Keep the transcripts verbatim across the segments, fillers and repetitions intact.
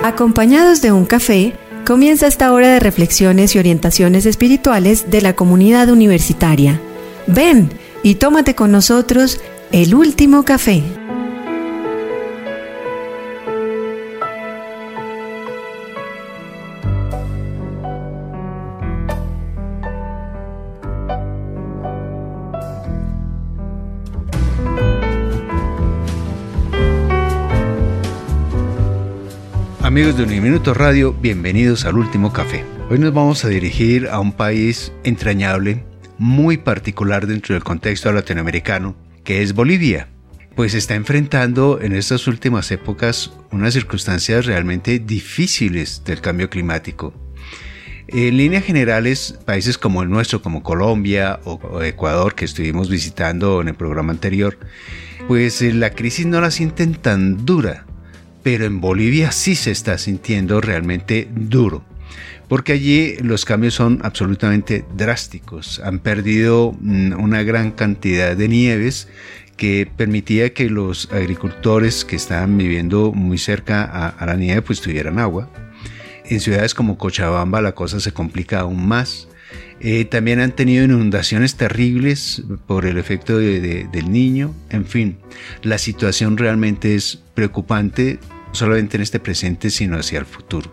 Acompañados de un café, comienza esta hora de reflexiones y orientaciones espirituales de la comunidad universitaria. Ven y tómate con nosotros el último café. Amigos de Uniminuto Radio, bienvenidos al Último Café. Hoy nos vamos a dirigir a un país entrañable, muy particular dentro del contexto latinoamericano, que es Bolivia. Pues está enfrentando en estas últimas épocas unas circunstancias realmente difíciles del cambio climático. En líneas generales, países como el nuestro, como Colombia o Ecuador, que estuvimos visitando en el programa anterior, pues la crisis no la sienten tan dura. Pero en Bolivia sí se está sintiendo realmente duro, porque allí los cambios son absolutamente drásticos. Han perdido una gran cantidad de nieves que permitía que los agricultores que estaban viviendo muy cerca a, a la nieve pues tuvieran agua. En ciudades como Cochabamba la cosa se complica aún más. Eh, también han tenido inundaciones terribles por el efecto de, de, del Niño. En fin, la situación realmente es preocupante, no solamente en este presente, sino hacia el futuro.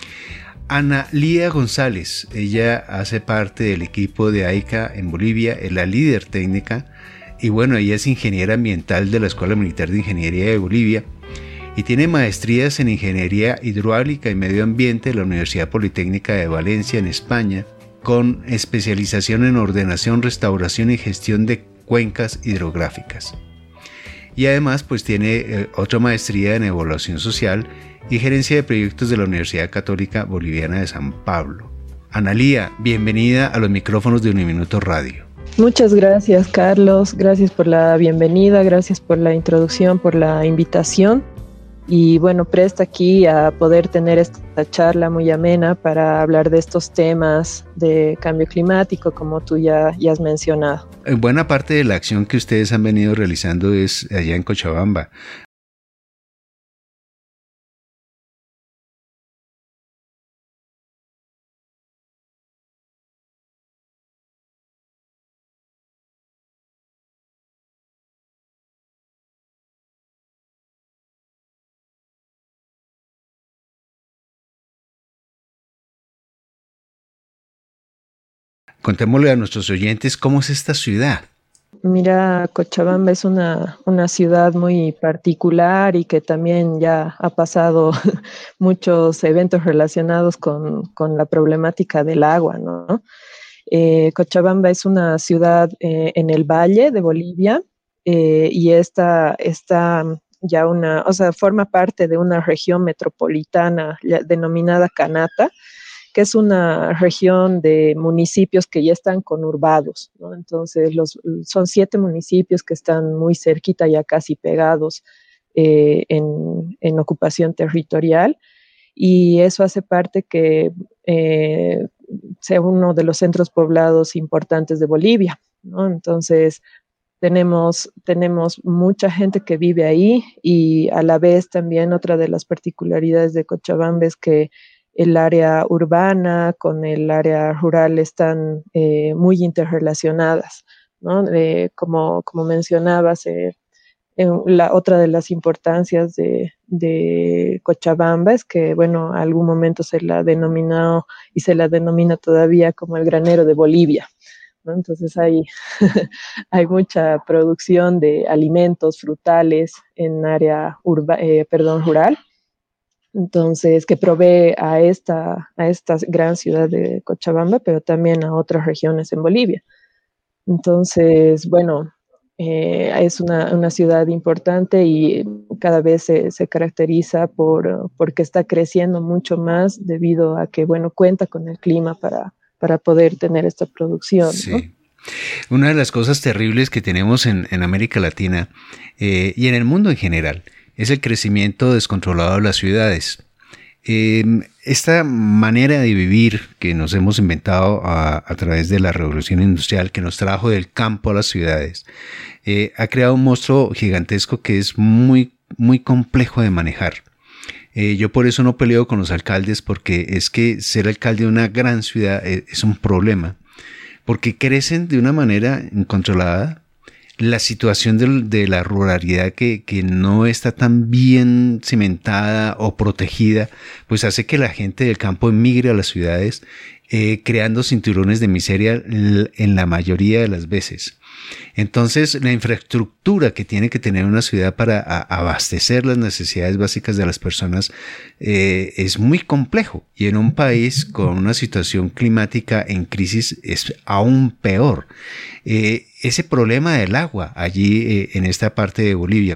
Ana Lía González, ella hace parte del equipo de AICA en Bolivia, es la líder técnica, y bueno, ella es ingeniera ambiental de la Escuela Militar de Ingeniería de Bolivia, y tiene maestrías en Ingeniería Hidráulica y Medio Ambiente de la Universidad Politécnica de Valencia, en España, con especialización en ordenación, restauración y gestión de cuencas hidrográficas. Y además pues tiene eh, otra maestría en evaluación social y gerencia de proyectos de la Universidad Católica Boliviana de San Pablo. Ana Lía, bienvenida a los micrófonos de Uniminuto Radio. Muchas gracias, Carlos. Gracias por la bienvenida, gracias por la introducción, por la invitación. Y bueno, presta aquí a poder tener esta charla muy amena para hablar de estos temas de cambio climático, como tú ya, ya has mencionado. Buena parte de la acción que ustedes han venido realizando es allá en Cochabamba. Contémosle a nuestros oyentes cómo es esta ciudad. Mira, Cochabamba es una, una ciudad muy particular y que también ya ha pasado muchos eventos relacionados con, con la problemática del agua, ¿no? Eh, Cochabamba es una ciudad eh, en el valle de Bolivia eh, y esta está ya una, o sea, forma parte de una región metropolitana ya, denominada Canata, que es una región de municipios que ya están conurbados, ¿no? Entonces, los, son siete municipios que están muy cerquita, ya casi pegados eh, en, en ocupación territorial, y eso hace parte que eh, sea uno de los centros poblados importantes de Bolivia, ¿no? Entonces, tenemos, tenemos mucha gente que vive ahí y a la vez también otra de las particularidades de Cochabamba es que el área urbana con el área rural están eh, muy interrelacionadas, ¿no? Eh, como, como mencionabas, eh, en la, otra de las importancias de, de Cochabamba es que, bueno, a algún momento se la denominó y se la denomina todavía como el granero de Bolivia, ¿no? Entonces hay, hay mucha producción de alimentos frutales en área urba, eh, perdón, rural. Entonces, que provee a esta, a esta gran ciudad de Cochabamba, pero también a otras regiones en Bolivia. Entonces, bueno, eh, es una, una ciudad importante y cada vez se, se caracteriza por, porque está creciendo mucho más debido a que, bueno, cuenta con el clima para, para poder tener esta producción, Sí. ¿no? Una de las cosas terribles que tenemos en, en América Latina eh, y en el mundo en general es el crecimiento descontrolado de las ciudades. Eh, esta manera de vivir que nos hemos inventado a, a través de la revolución industrial que nos trajo del campo a las ciudades eh, ha creado un monstruo gigantesco que es muy, muy complejo de manejar. Eh, yo por eso no peleo con los alcaldes, porque es que ser alcalde de una gran ciudad es, es un problema, porque crecen de una manera incontrolada. La situación de, de la ruralidad que, que no está tan bien cimentada o protegida, pues hace que la gente del campo emigre a las ciudades, eh, creando cinturones de miseria en la mayoría de las veces. Entonces, la infraestructura que tiene que tener una ciudad para a, abastecer las necesidades básicas de las personas eh, es muy complejo, y en un país con una situación climática en crisis es aún peor. Eh, ese problema del agua allí eh, en esta parte de Bolivia.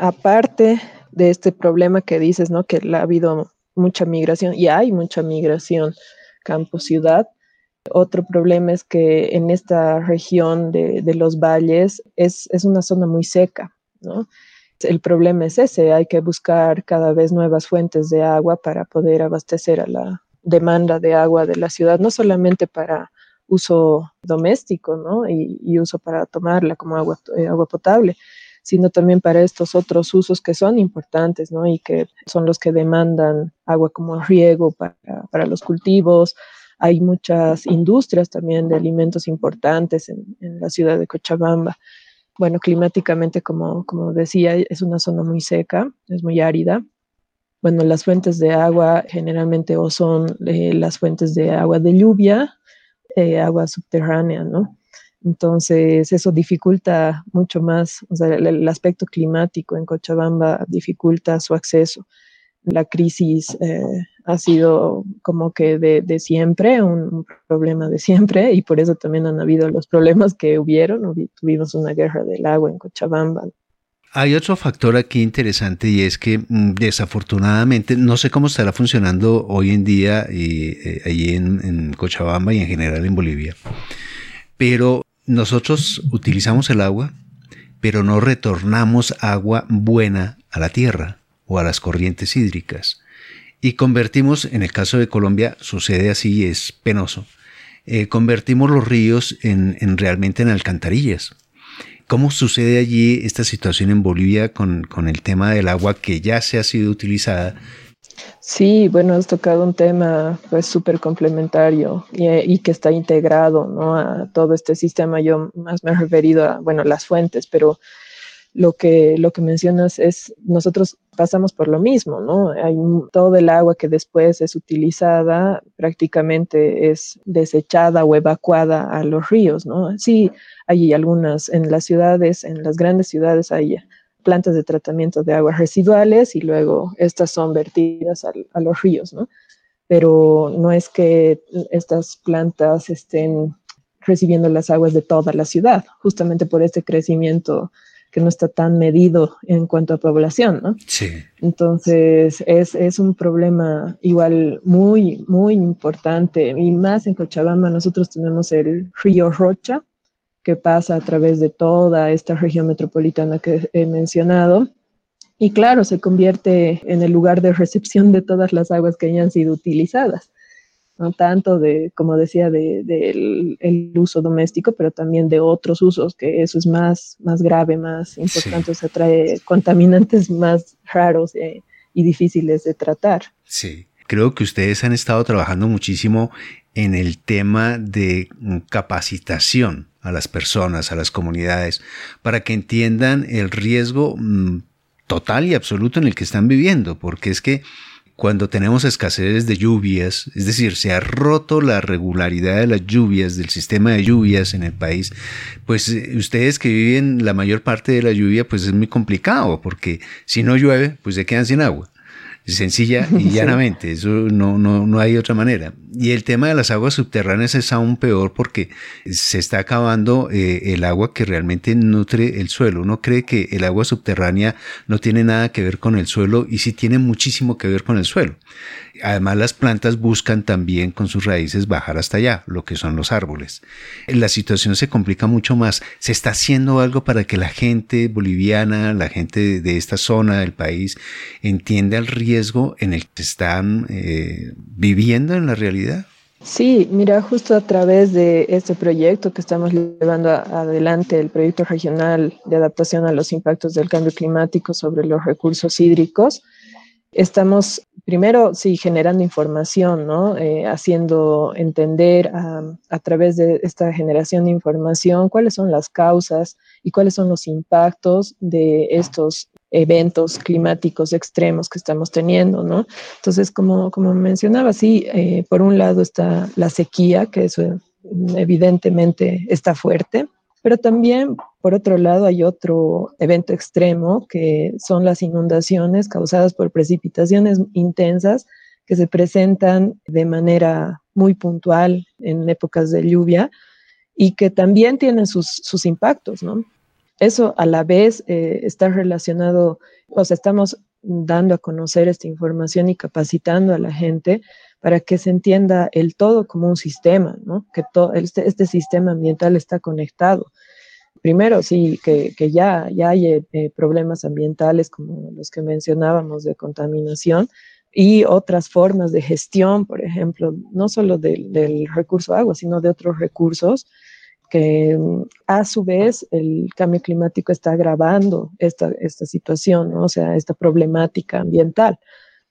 Aparte de este problema que dices, ¿no? Que ha habido mucha migración y hay mucha migración campo-ciudad. Otro problema es que en esta región de, de los valles es, es una zona muy seca, ¿no? El problema es ese, hay que buscar cada vez nuevas fuentes de agua para poder abastecer a la demanda de agua de la ciudad, no solamente para uso doméstico, ¿no? y, y uso para tomarla como agua, eh, agua potable, sino también para estos otros usos que son importantes, ¿no? Y que son los que demandan agua como riego para, para los cultivos. Hay muchas industrias también de alimentos importantes en, en la ciudad de Cochabamba. Bueno, climáticamente, como, como decía, es una zona muy seca, es muy árida. Bueno, las fuentes de agua generalmente o son eh, las fuentes de agua de lluvia, eh, agua subterránea, ¿no? Entonces, eso dificulta mucho más, o sea, el, el aspecto climático en Cochabamba dificulta su acceso. La crisis eh, ha sido como que de, de siempre, un, un problema de siempre, y por eso también han habido los problemas que hubieron. Tuvimos una guerra del agua en Cochabamba. Hay otro factor aquí interesante, y es que desafortunadamente, no sé cómo estará funcionando hoy en día y, eh, allí en, en Cochabamba y en general en Bolivia, pero nosotros utilizamos el agua, pero no retornamos agua buena a la tierra o a las corrientes hídricas. Y convertimos, en el caso de Colombia, sucede así, es penoso, eh, convertimos los ríos en, en realmente en alcantarillas. ¿Cómo sucede allí esta situación en Bolivia con, con el tema del agua que ya se ha sido utilizada? Sí, bueno, has tocado un tema pues súper complementario y, y que está integrado, ¿no? A todo este sistema. Yo más me he referido a, bueno, las fuentes, pero lo que, lo que mencionas es, nosotros pasamos por lo mismo, ¿no? Hay todo el agua que después es utilizada, prácticamente es desechada o evacuada a los ríos, ¿no? Sí, hay algunas en las ciudades, en las grandes ciudades hay plantas de tratamiento de aguas residuales y luego estas son vertidas a, a los ríos, ¿no? Pero no es que estas plantas estén recibiendo las aguas de toda la ciudad, justamente por este crecimiento que no está tan medido en cuanto a población, ¿no? Sí. Entonces, es, es un problema igual muy, muy importante, y más en Cochabamba. Nosotros tenemos el río Rocha, que pasa a través de toda esta región metropolitana que he mencionado, y claro, se convierte en el lugar de recepción de todas las aguas que hayan sido utilizadas, no tanto de, como decía, de, de el, el uso doméstico, pero también de otros usos, que eso es más, más grave, más importante, sí. Se trae contaminantes más raros eh, y difíciles de tratar. Sí, creo que ustedes han estado trabajando muchísimo en el tema de capacitación a las personas, a las comunidades, para que entiendan el riesgo mmm, total y absoluto en el que están viviendo, porque es que cuando tenemos escasez de lluvias, es decir, se ha roto la regularidad de las lluvias, del sistema de lluvias en el país, pues ustedes que viven la mayor parte de la lluvia, pues es muy complicado, porque si no llueve, pues se quedan sin agua. Sencilla y llanamente, eso no, no, no hay otra manera. Y el tema de las aguas subterráneas es aún peor, porque se está acabando eh, el agua que realmente nutre el suelo. Uno cree que el agua subterránea no tiene nada que ver con el suelo, y sí tiene muchísimo que ver con el suelo. Además, las plantas buscan también con sus raíces bajar hasta allá, lo que son los árboles. La situación se complica mucho más. Se está haciendo algo para que la gente boliviana, la gente de esta zona del país, entienda el riesgo en el que están eh, viviendo en la realidad. Sí, mira, justo a través de este proyecto que estamos llevando adelante, el proyecto regional de adaptación a los impactos del cambio climático sobre los recursos hídricos, Estamos primero, sí, generando información, ¿no? Eh, haciendo entender a, a través de esta generación de información cuáles son las causas y cuáles son los impactos de estos eventos climáticos extremos que estamos teniendo, ¿no? Entonces, como, como mencionaba, sí, eh, por un lado está la sequía, que eso evidentemente está fuerte, pero también, por otro lado, hay otro evento extremo que son las inundaciones causadas por precipitaciones intensas que se presentan de manera muy puntual en épocas de lluvia y que también tienen sus, sus impactos, ¿no? Eso a la vez eh, está relacionado, o sea, estamos dando a conocer esta información y capacitando a la gente para que se entienda el todo como un sistema, ¿no? Que to, este, este sistema ambiental está conectado. Primero, sí, que, que ya, ya hay eh, problemas ambientales como los que mencionábamos de contaminación y otras formas de gestión, por ejemplo, no solo del, del recurso agua, sino de otros recursos que a su vez el cambio climático está agravando esta, esta situación, ¿no? O sea, esta problemática ambiental.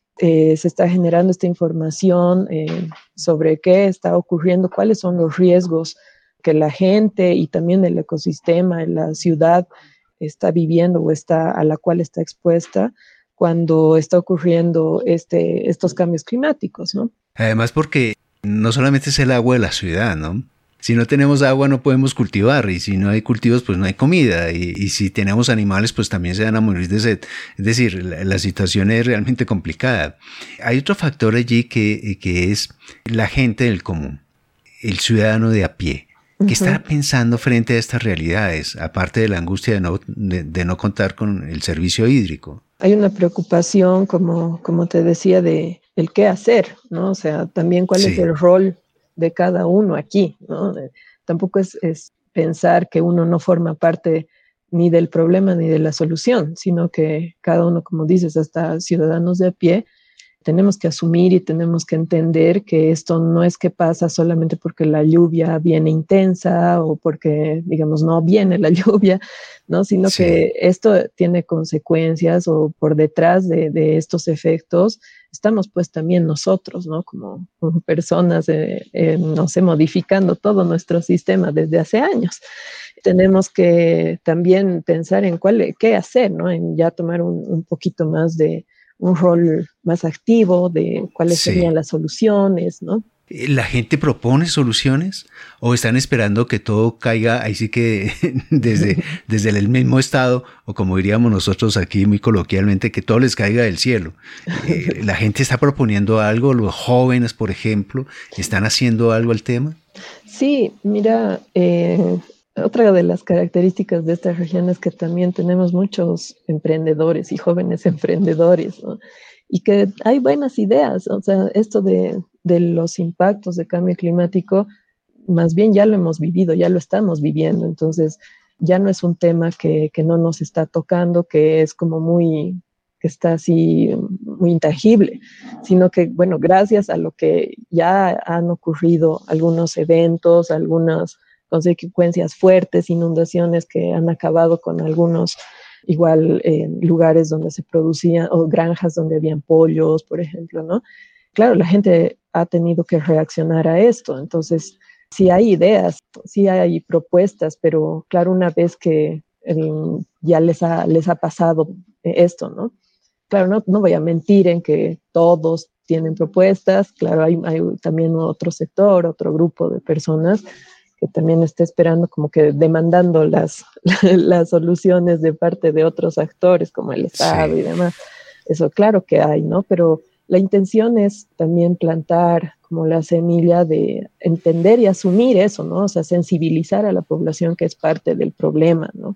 Eh, se está generando esta información eh, sobre qué está ocurriendo, cuáles son los riesgos que la gente y también el ecosistema en la ciudad está viviendo o está, a la cual está expuesta cuando está ocurriendo este, estos cambios climáticos, ¿no? Además porque no solamente es el agua de la ciudad, ¿no? Si no tenemos agua no podemos cultivar y si no hay cultivos pues no hay comida y, y si tenemos animales pues también se van a morir de sed. Es decir, la, la situación es realmente complicada. Hay otro factor allí que, que es la gente del común, el ciudadano de a pie. ¿Qué está pensando frente a estas realidades, aparte de la angustia de no, de, de no contar con el servicio hídrico? Hay una preocupación, como, como te decía, de el qué hacer, ¿no? O sea, también cuál sí. es el rol de cada uno aquí, ¿no? Eh, tampoco es, es pensar que uno no forma parte ni del problema ni de la solución, sino que cada uno, como dices, hasta ciudadanos de a pie, tenemos que asumir y tenemos que entender que esto no es que pasa solamente porque la lluvia viene intensa o porque, digamos, no viene la lluvia, ¿no? Sino sí. que esto tiene consecuencias o por detrás de, de estos efectos estamos pues también nosotros, ¿no? Como, como personas, eh, eh, no sé, modificando todo nuestro sistema desde hace años. Tenemos que también pensar en cuál, qué hacer, ¿no? En ya tomar un, un poquito más de un rol más activo de cuáles sí. serían las soluciones, ¿no? ¿La gente propone soluciones o están esperando que todo caiga ahí sí que desde, desde el mismo estado o como diríamos nosotros aquí muy coloquialmente que todo les caiga del cielo? Eh, ¿La gente está proponiendo algo? ¿Los jóvenes, por ejemplo, están haciendo algo al tema? Sí, mira, eh, otra de las características de esta región es que también tenemos muchos emprendedores y jóvenes emprendedores, ¿no? Y que hay buenas ideas, o sea, esto de, de los impactos de cambio climático, más bien ya lo hemos vivido, ya lo estamos viviendo, entonces ya no es un tema que, que no nos está tocando, que es como muy, que está así muy intangible, sino que, bueno, gracias a lo que ya han ocurrido algunos eventos, algunas consecuencias fuertes, inundaciones que han acabado con algunos igual eh, lugares donde se producían, o granjas donde habían pollos, por ejemplo, ¿no? Claro, la gente ha tenido que reaccionar a esto, entonces sí hay ideas, sí hay propuestas, pero claro, una vez que eh, ya les ha, les ha pasado esto, ¿no? Claro, no, no voy a mentir en que todos tienen propuestas, claro, hay, hay también otro sector, otro grupo de personas que también está esperando como que demandando las, las soluciones de parte de otros actores como el Estado sí. y demás. Eso claro que hay, ¿no? Pero la intención es también plantar como la semilla de entender y asumir eso, ¿no? O sea, sensibilizar a la población que es parte del problema, ¿no?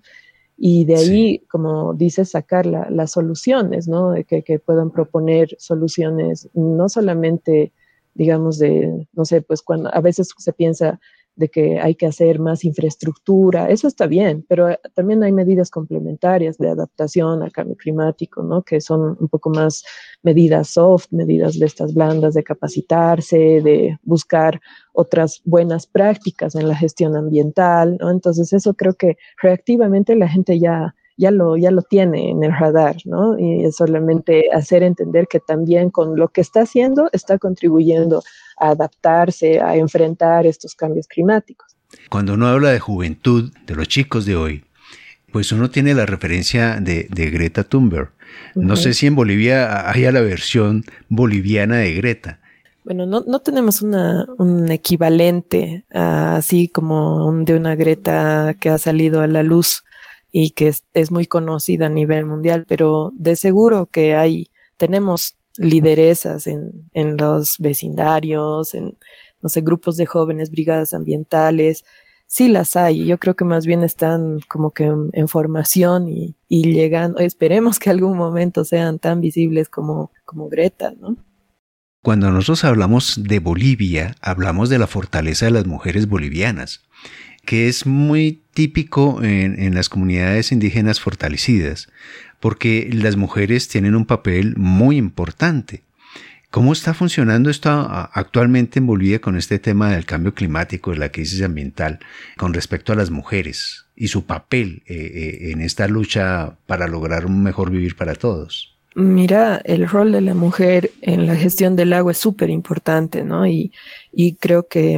Y de ahí, sí. como dices, sacar la, las soluciones, ¿no? De que, que puedan proponer soluciones, no solamente, digamos, de, no sé, pues cuando a veces se piensa de que hay que hacer más infraestructura, eso está bien, pero también hay medidas complementarias de adaptación al cambio climático, ¿no? Que son un poco más medidas soft, medidas de estas blandas de capacitarse, de buscar otras buenas prácticas en la gestión ambiental, ¿no? Entonces eso creo que reactivamente la gente ya, ya lo, ya lo tiene en el radar, ¿no? Y es solamente hacer entender que también con lo que está haciendo está contribuyendo a adaptarse, a enfrentar estos cambios climáticos. Cuando uno habla de juventud, de los chicos de hoy, pues uno tiene la referencia de, de Greta Thunberg. No uh-huh. sé si en Bolivia haya la versión boliviana de Greta. Bueno, no, no tenemos una, un equivalente uh, así como un, de una Greta que ha salido a la luz y que es, es muy conocida a nivel mundial, pero de seguro que hay, tenemos lideresas en, en los vecindarios, en, no sé, grupos de jóvenes, brigadas ambientales. Sí las hay, yo creo que más bien están como que en, en formación y, y llegando, esperemos que algún momento sean tan visibles como, como Greta, ¿no? Cuando nosotros hablamos de Bolivia, hablamos de la fortaleza de las mujeres bolivianas, que es muy típico en, en las comunidades indígenas fortalecidas, porque las mujeres tienen un papel muy importante. ¿Cómo está funcionando esto actualmente en Bolivia con este tema del cambio climático, de la crisis ambiental, con respecto a las mujeres y su papel eh, eh, en esta lucha para lograr un mejor vivir para todos? Mira, el rol de la mujer en la gestión del agua es súper importante, ¿no? Y, y creo que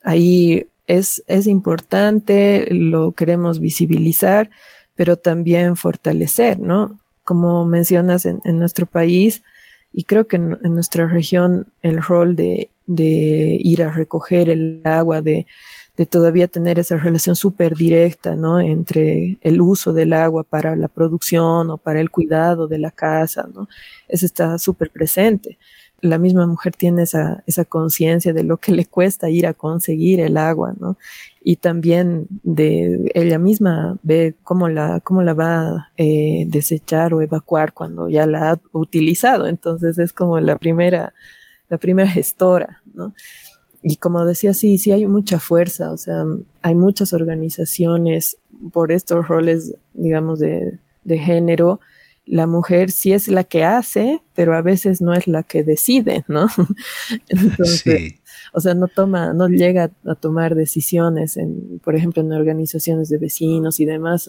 ahí es, es importante, lo queremos visibilizar, pero también fortalecer, ¿no? Como mencionas en, en nuestro país, y creo que en, en nuestra región el rol de, de ir a recoger el agua, de, de todavía tener esa relación súper directa, ¿no? Entre el uso del agua para la producción o para el cuidado de la casa, ¿no? Eso está súper presente. La misma mujer tiene esa, esa conciencia de lo que le cuesta ir a conseguir el agua, ¿no? Y también de ella misma ve cómo la, cómo la va a eh, desechar o evacuar cuando ya la ha utilizado. Entonces es como la primera, la primera gestora, ¿no? Y como decía, sí, sí hay mucha fuerza, o sea, hay muchas organizaciones por estos roles, digamos, de, de género. La mujer sí es la que hace, pero a veces no es la que decide, ¿no? Entonces, sí. O sea, no toma, no llega a tomar decisiones, en, por ejemplo, en organizaciones de vecinos y demás,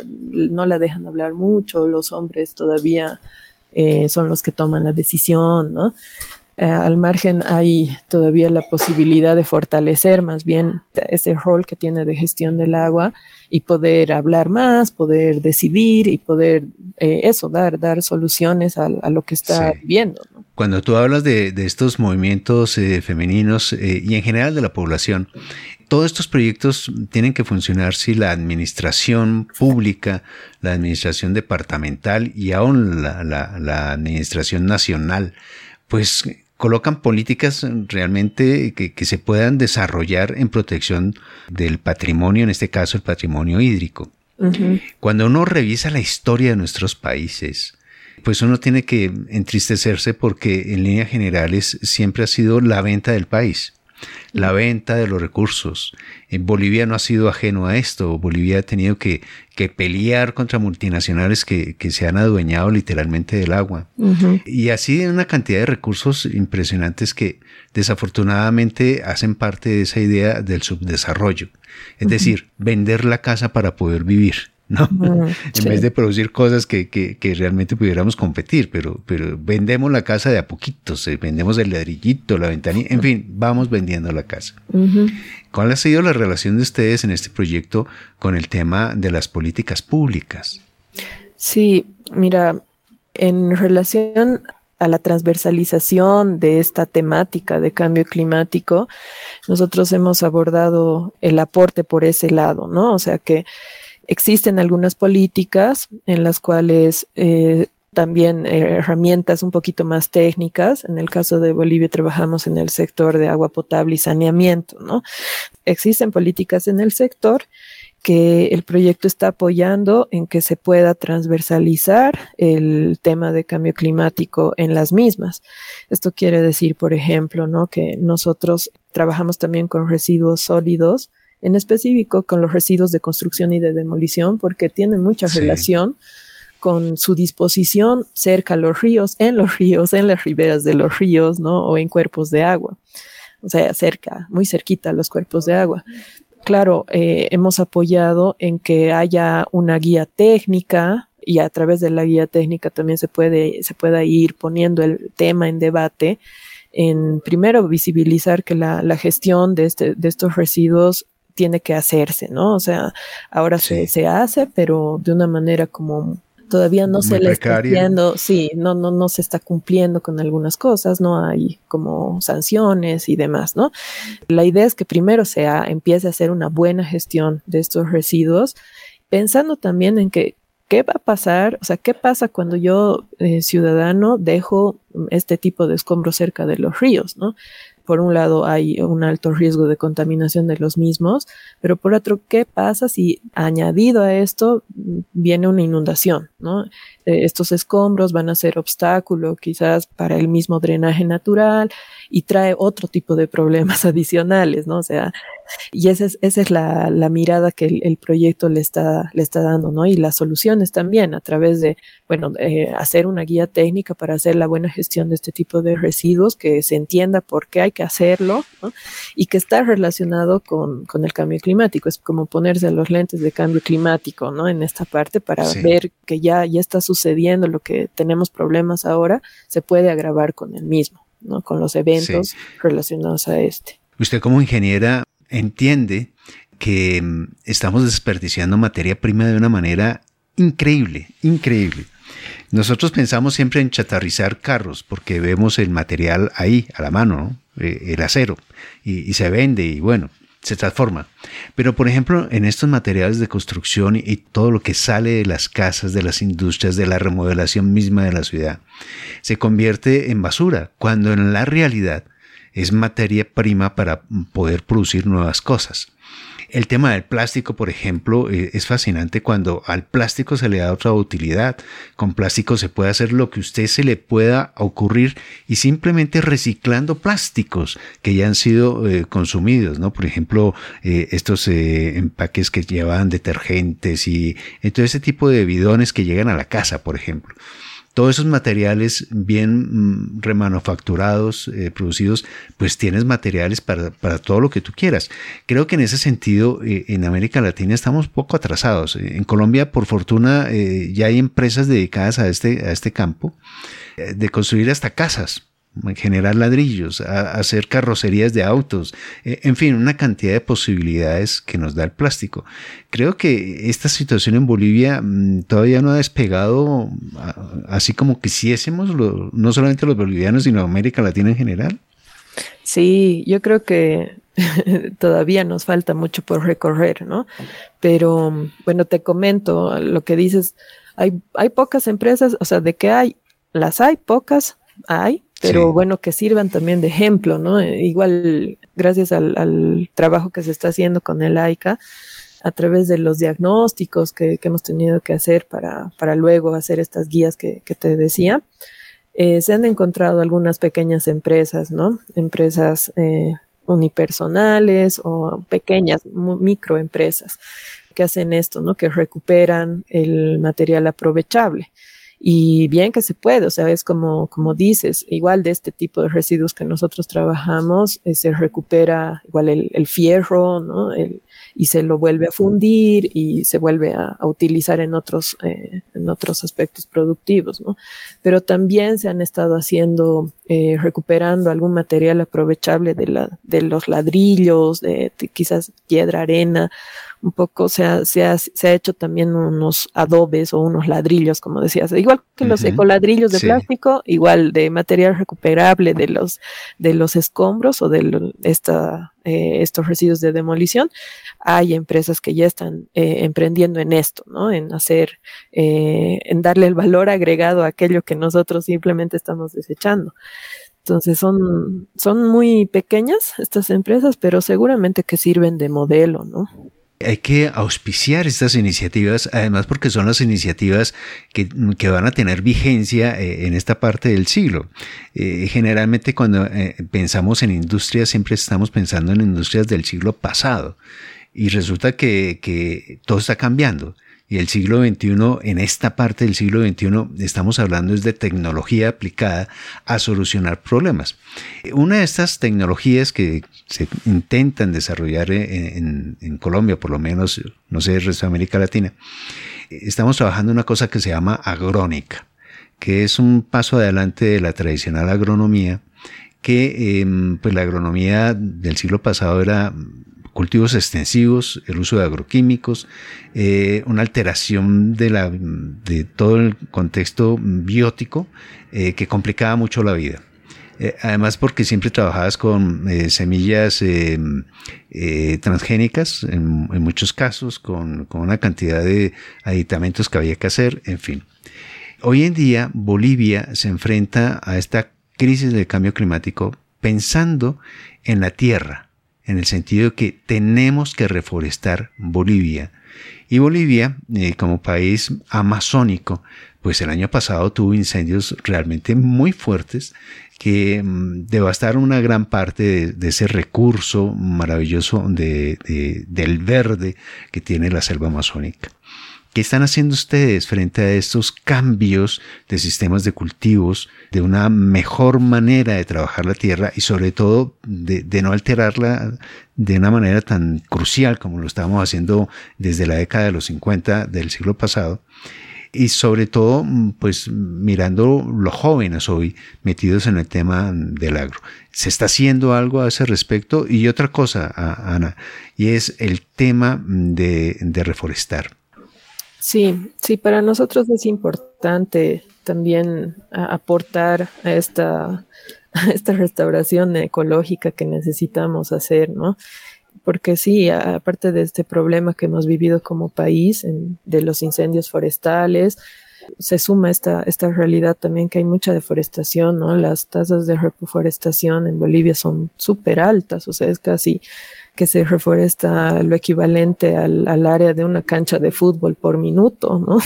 no la dejan hablar mucho, los hombres todavía eh, son los que toman la decisión, ¿no? Eh, al margen hay todavía la posibilidad de fortalecer más bien ese rol que tiene de gestión del agua y poder hablar más, poder decidir y poder eh, eso, dar, dar soluciones a, a lo que está sí. viviendo, ¿no? Cuando tú hablas de, de estos movimientos eh, femeninos eh, y en general de la población, todos estos proyectos tienen que funcionar si la administración pública, la administración departamental y aún la, la, la administración nacional, pues colocan políticas realmente que, que se puedan desarrollar en protección del patrimonio, en este caso el patrimonio hídrico. Uh-huh. Cuando uno revisa la historia de nuestros países, pues uno tiene que entristecerse porque en líneas generales siempre ha sido la venta del país, la venta de los recursos. En Bolivia no ha sido ajeno a esto. Bolivia ha tenido que, que pelear contra multinacionales que, que se han adueñado literalmente del agua. Uh-huh. Y así una cantidad de recursos impresionantes que desafortunadamente hacen parte de esa idea del subdesarrollo. Es uh-huh. decir, vender la casa para poder vivir, ¿no? Uh, en sí. vez de producir cosas que, que, que realmente pudiéramos competir, pero, pero vendemos la casa de a poquitos, eh, vendemos el ladrillito, la ventanilla, en fin, vamos vendiendo la casa. Uh-huh. ¿Cuál ha sido la relación de ustedes en este proyecto con el tema de las políticas públicas? Sí, mira, en relación a la transversalización de esta temática de cambio climático, nosotros hemos abordado el aporte por ese lado, ¿no? O sea que existen algunas políticas en las cuales eh, también eh, herramientas un poquito más técnicas. En el caso de Bolivia trabajamos en el sector de agua potable y saneamiento, ¿no? Existen políticas en el sector que el proyecto está apoyando en que se pueda transversalizar el tema de cambio climático en las mismas. Esto quiere decir, por ejemplo, ¿no? que nosotros trabajamos también con residuos sólidos, en específico con los residuos de construcción y de demolición, porque tienen mucha sí. relación con su disposición cerca a los ríos, en los ríos, en las riberas de los ríos, ¿no? O en cuerpos de agua, o sea, cerca, muy cerquita a los cuerpos de agua. Claro, eh, hemos apoyado en que haya una guía técnica y a través de la guía técnica también se puede, se pueda ir poniendo el tema en debate, en primero visibilizar que la, la gestión de, este, de estos residuos tiene que hacerse, ¿no? O sea, ahora sí. se, se hace, pero de una manera como todavía no Muy se le está haciendo, sí, no, no, no se está cumpliendo con algunas cosas, no hay como sanciones y demás, ¿no? La idea es que primero se ha, empiece a hacer una buena gestión de estos residuos, pensando también en que ¿qué va a pasar? O sea, ¿qué pasa cuando yo, eh, ciudadano, dejo este tipo de escombros cerca de los ríos, ¿no? Por un lado hay un alto riesgo de contaminación de los mismos, pero por otro, ¿qué pasa si añadido a esto viene una inundación, ¿no? Eh, estos escombros van a ser obstáculo quizás para el mismo drenaje natural y trae otro tipo de problemas adicionales, ¿no? O sea, y esa es, esa es la, la mirada que el, el proyecto le está, le está dando, ¿no? Y las soluciones también a través de, bueno, eh, hacer una guía técnica para hacer la buena gestión de este tipo de residuos, que se entienda por qué hay que hacerlo, ¿no? Y que está relacionado con, con el cambio climático. Es como ponerse los lentes de cambio climático, ¿no? En esta parte para sí. ver que ya, ya está sucediendo lo que tenemos problemas ahora, se puede agravar con el mismo, ¿no? Con los eventos sí. relacionados a este. Usted como ingeniera entiende que estamos desperdiciando materia prima de una manera increíble, increíble. Nosotros pensamos siempre en chatarrizar carros porque vemos el material ahí, a la mano, ¿no? El acero, y, y se vende y bueno, se transforma. Pero por ejemplo, en estos materiales de construcción y, y todo lo que sale de las casas, de las industrias, de la remodelación misma de la ciudad, se convierte en basura, cuando en la realidad es materia prima para poder producir nuevas cosas. El tema del plástico, por ejemplo, es fascinante cuando al plástico se le da otra utilidad. Con plástico se puede hacer lo que a usted se le pueda ocurrir y simplemente reciclando plásticos que ya han sido eh, consumidos, ¿no? Por ejemplo, eh, estos eh, empaques que llevan detergentes y eh, todo ese tipo de bidones que llegan a la casa, por ejemplo. Todos esos materiales bien remanufacturados, eh, producidos, pues tienes materiales para, para todo lo que tú quieras. Creo que en ese sentido, eh, en América Latina estamos poco atrasados. En Colombia, por fortuna, eh, ya hay empresas dedicadas a este, a este campo, eh, de construir hasta casas, generar ladrillos, a, a hacer carrocerías de autos, eh, en fin, una cantidad de posibilidades que nos da el plástico. Creo que esta situación en Bolivia mmm, todavía no ha despegado a, así como quisiésemos, lo, no solamente los bolivianos, sino América Latina en general. Sí, yo creo que todavía nos falta mucho por recorrer, ¿no? Pero, bueno, te comento lo que dices, hay, hay pocas empresas, o sea, de que hay, las hay, pocas hay, pero sí. bueno, que sirvan también de ejemplo, ¿no? Igual, gracias al, al trabajo que se está haciendo con el AICA, a través de los diagnósticos que, que hemos tenido que hacer para, para luego hacer estas guías que, que te decía, eh, se han encontrado algunas pequeñas empresas, ¿no? Empresas eh, unipersonales o pequeñas, microempresas que hacen esto, ¿no? Que recuperan el material aprovechable. Y bien que se puede, o sea, es como, como dices, igual de este tipo de residuos que nosotros trabajamos, eh, se recupera igual el, el fierro, ¿no? El, y se lo vuelve a fundir y se vuelve a, a utilizar en otros, eh, en otros aspectos productivos, ¿no? Pero también se han estado haciendo, eh, recuperando algún material aprovechable de, la, de los ladrillos, de, de quizás piedra, arena, un poco se ha, se, ha, se ha hecho también unos adobes o unos ladrillos, como decías, igual que los uh-huh. ecoladrillos de sí. plástico, igual de material recuperable de los, de los escombros o de lo, esta, eh, estos residuos de demolición. Hay empresas que ya están eh, emprendiendo en esto, ¿no? En hacer, eh, en darle el valor agregado a aquello que nosotros simplemente estamos desechando. Entonces son, son muy pequeñas estas empresas, pero seguramente que sirven de modelo, ¿no? Hay que auspiciar estas iniciativas, además porque son las iniciativas que, que van a tener vigencia eh, en esta parte del siglo. Eh, generalmente cuando eh, pensamos en industrias, siempre estamos pensando en industrias del siglo pasado y resulta que, que todo está cambiando. Y el siglo veintiuno, en esta parte del siglo veintiuno, estamos hablando es de tecnología aplicada a solucionar problemas. Una de estas tecnologías que se intentan desarrollar en, en, en Colombia, por lo menos, no sé, el resto de América Latina, estamos trabajando en una cosa que se llama agrónica, que es un paso adelante de la tradicional agronomía, que eh, pues la agronomía del siglo pasado era cultivos extensivos, el uso de agroquímicos, eh, una alteración de, la, de todo el contexto biótico eh, que complicaba mucho la vida. Eh, además porque siempre trabajabas con eh, semillas eh, eh, transgénicas en, en muchos casos, con, con una cantidad de aditamentos que había que hacer, en fin. Hoy en día Bolivia se enfrenta a esta crisis del cambio climático pensando en la tierra, en el sentido de que tenemos que reforestar Bolivia. Y Bolivia, eh, como país amazónico, pues el año pasado tuvo incendios realmente muy fuertes que mm, devastaron una gran parte de, de ese recurso maravilloso de, de, del verde que tiene la selva amazónica. ¿Qué están haciendo ustedes frente a estos cambios de sistemas de cultivos, de una mejor manera de trabajar la tierra y sobre todo de, de no alterarla de una manera tan crucial como lo estábamos haciendo desde la década de los cincuenta del siglo pasado? Y sobre todo, pues mirando los jóvenes hoy metidos en el tema del agro. ¿Se está haciendo algo a ese respecto? Y otra cosa, Ana, y es el tema de, de reforestar. Sí, sí, para nosotros es importante también aportar a esta, a esta restauración ecológica que necesitamos hacer, ¿no? Porque sí, aparte de este problema que hemos vivido como país, en, de los incendios forestales, se suma esta, esta realidad también que hay mucha deforestación, ¿no? Las tasas de reforestación en Bolivia son súper altas, o sea, es casi que se reforesta lo equivalente al, al área de una cancha de fútbol por minuto, ¿no?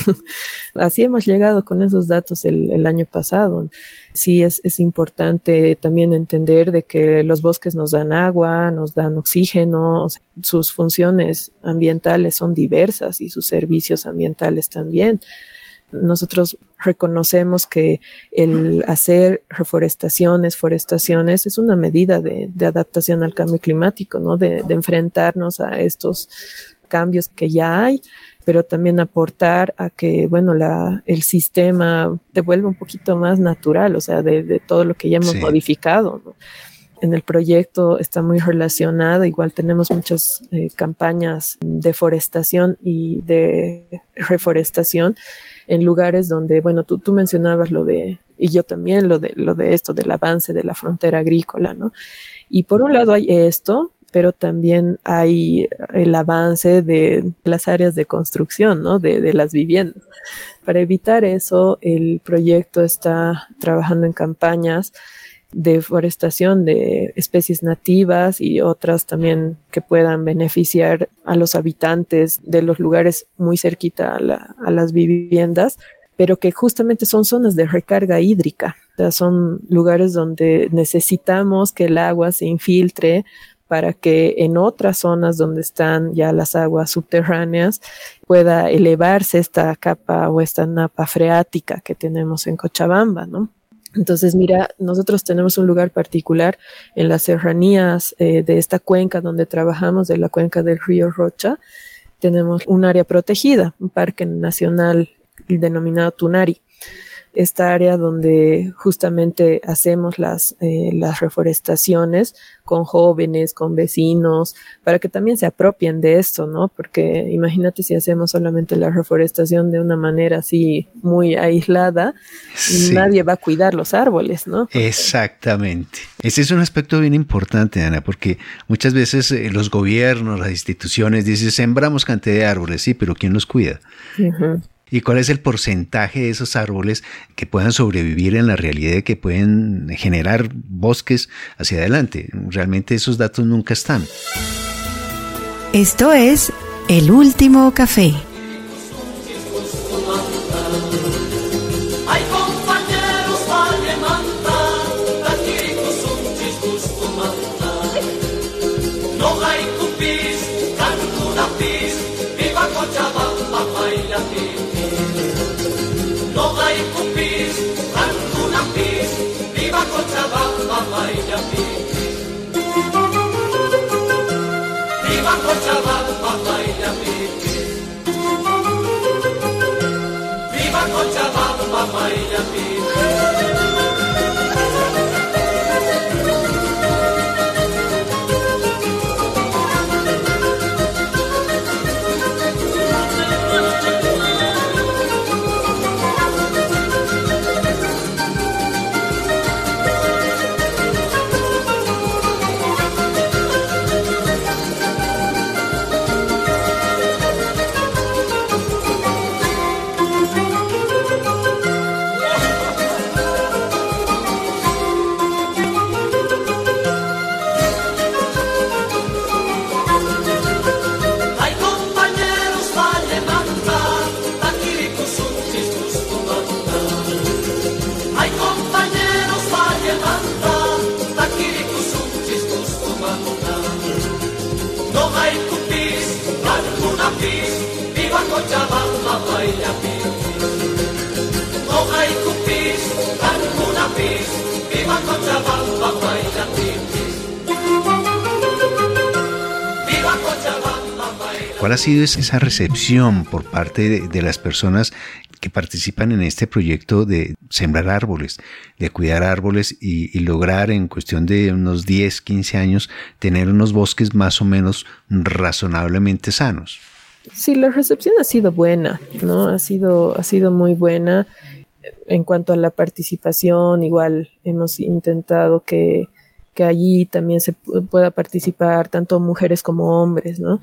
Así hemos llegado con esos datos el, el año pasado. Sí, es, es importante también entender de que los bosques nos dan agua, nos dan oxígeno, o sea, sus funciones ambientales son diversas y sus servicios ambientales también. Nosotros reconocemos que el hacer reforestaciones, forestaciones, es una medida de, de adaptación al cambio climático, ¿no? De, de enfrentarnos a estos cambios que ya hay, pero también aportar a que, bueno, la, el sistema se vuelva un poquito más natural, o sea, de, de todo lo que ya hemos sí. modificado, ¿no? En el proyecto está muy relacionado, igual tenemos muchas eh, campañas de forestación y de reforestación en lugares donde, bueno, tú, tú mencionabas lo de, y yo también lo de, lo de esto, del avance de la frontera agrícola, ¿no? Y por un lado hay esto, pero también hay el avance de las áreas de construcción, ¿no? De, de las viviendas. Para evitar eso, el proyecto está trabajando en campañas de forestación de especies nativas y otras también que puedan beneficiar a los habitantes de los lugares muy cerquita a, la, a las viviendas, pero que justamente son zonas de recarga hídrica. O sea, son lugares donde necesitamos que el agua se infiltre para que en otras zonas donde están ya las aguas subterráneas pueda elevarse esta capa o esta napa freática que tenemos en Cochabamba, ¿no? Entonces, mira, nosotros tenemos un lugar particular en las serranías eh, de esta cuenca donde trabajamos, de la cuenca del río Rocha. Tenemos un área protegida, un parque nacional denominado Tunari. Esta área donde justamente hacemos las, eh, las reforestaciones con jóvenes, con vecinos, para que también se apropien de esto, ¿no? Porque imagínate si hacemos solamente la reforestación de una manera así muy aislada, sí. nadie va a cuidar los árboles, ¿no? Exactamente. Ese es un aspecto bien importante, Ana, porque muchas veces eh, los gobiernos, las instituciones dicen, sembramos cantidad de árboles, sí, pero ¿quién los cuida? Uh-huh. ¿Y cuál es el porcentaje de esos árboles que puedan sobrevivir en la realidad de que pueden generar bosques hacia adelante? Realmente esos datos nunca están. Esto es El Último Café. ¿Cuál ha sido esa recepción por parte de, de las personas que participan en este proyecto de sembrar árboles, de cuidar árboles y, y lograr en cuestión de unos diez, quince años tener unos bosques más o menos razonablemente sanos? Sí, la recepción ha sido buena, ¿no? Ha sido, ha sido muy buena. En cuanto a la participación, igual hemos intentado que, que allí también se pueda participar tanto mujeres como hombres, ¿no?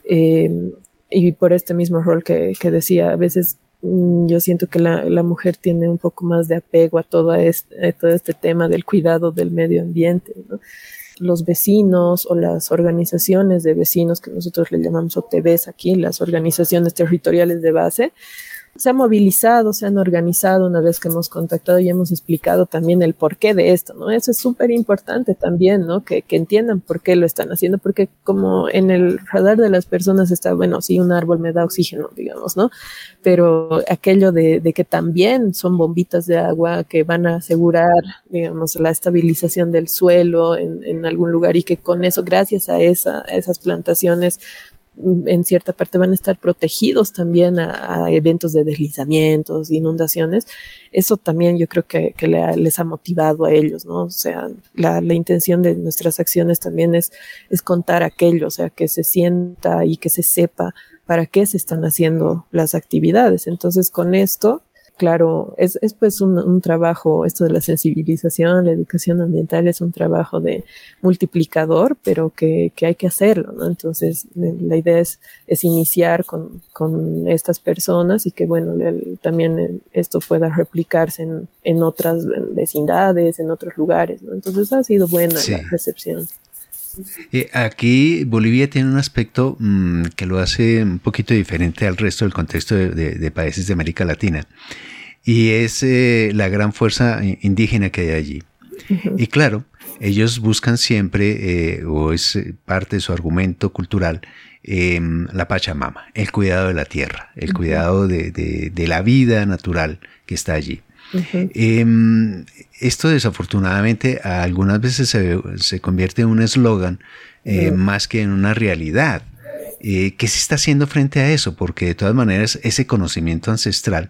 Eh, y por este mismo rol que, que decía, a veces yo siento que la, la mujer tiene un poco más de apego a todo este, a todo este tema del cuidado del medio ambiente, ¿no? Los vecinos o las organizaciones de vecinos, que nosotros le llamamos O T Bs aquí, las organizaciones territoriales de base, se han movilizado, se han organizado una vez que hemos contactado y hemos explicado también el porqué de esto, ¿no? Eso es súper importante también, ¿no? Que, que entiendan por qué lo están haciendo, porque como en el radar de las personas está, bueno, sí, un árbol me da oxígeno, digamos, ¿no? Pero aquello de, de que también son bombitas de agua que van a asegurar, digamos, la estabilización del suelo en, en algún lugar y que con eso, gracias a, esa, a esas plantaciones, en cierta parte van a estar protegidos también a, a eventos de deslizamientos, inundaciones. Eso también yo creo que, que le ha, les ha motivado a ellos, ¿no? O sea, la, la intención de nuestras acciones también es, es contar aquello, o sea, que se sienta y que se sepa para qué se están haciendo las actividades. Entonces, con esto, claro, es, es pues un, un trabajo, esto de la sensibilización, la educación ambiental es un trabajo de multiplicador, pero que, que hay que hacerlo, ¿no? Entonces, la idea es, es iniciar con, con estas personas y que, bueno, el, también esto pueda replicarse en, en otras vecindades, en otros lugares, ¿no? Entonces, ha sido buena sí. la recepción. Eh, aquí Bolivia tiene un aspecto mmm, que lo hace un poquito diferente al resto del contexto de, de, de países de América Latina, y es eh, la gran fuerza indígena que hay allí. Uh-huh. Y claro, ellos buscan siempre, eh, o es parte de su argumento cultural, eh, la Pachamama, el cuidado de la tierra, el uh-huh. cuidado de, de, de la vida natural que está allí. Uh-huh. Eh, esto desafortunadamente algunas veces se, se convierte en un eslogan eh, uh-huh. más que en una realidad. Eh, ¿Qué se está haciendo frente a eso? Porque de todas maneras ese conocimiento ancestral